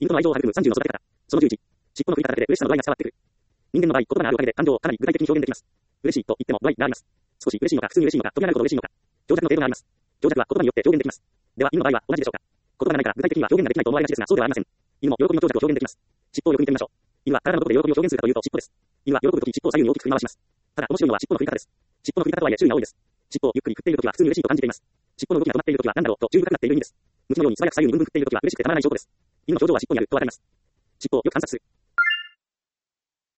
犬との愛情を育む30の育て方。その11。尻尾の振り方だけで嬉しさの度合いが伝わってくる。人間の場合、言葉があるおかげで感情をかなり具体的に表現できます。嬉しいと言っても度合いがあります。少し嬉しいのか、普通に嬉しいのか、飛び上がるほど嬉しいのか。情弱の程度があります。情弱は言葉によって表現できます。では、犬の場合は同じでしょうか。言葉がないから具体的には表現ができないと思われがちですが、そうではありません。犬も喜びの情弱を表現できます。尻尾をよく見てみましょう。犬は体のどこで喜びを表現するかというと尻尾です。犬は喜ぶとき尻尾を左右に大きく振り回します。ただ、面白いのは尻尾の振り方です。尻尾の振り方とはいえ注意が多いです。尻尾をゆっくり振っているときは普通に嬉しいと感じています。尻尾の動きが止まっているときは何だろうと注意深くなっている意味です。虫のように素早く左右にブンブン振っているときは嬉しくてたまらない証拠です。犬の表情は尻尾にあるとわかります。尻尾をよく観察する。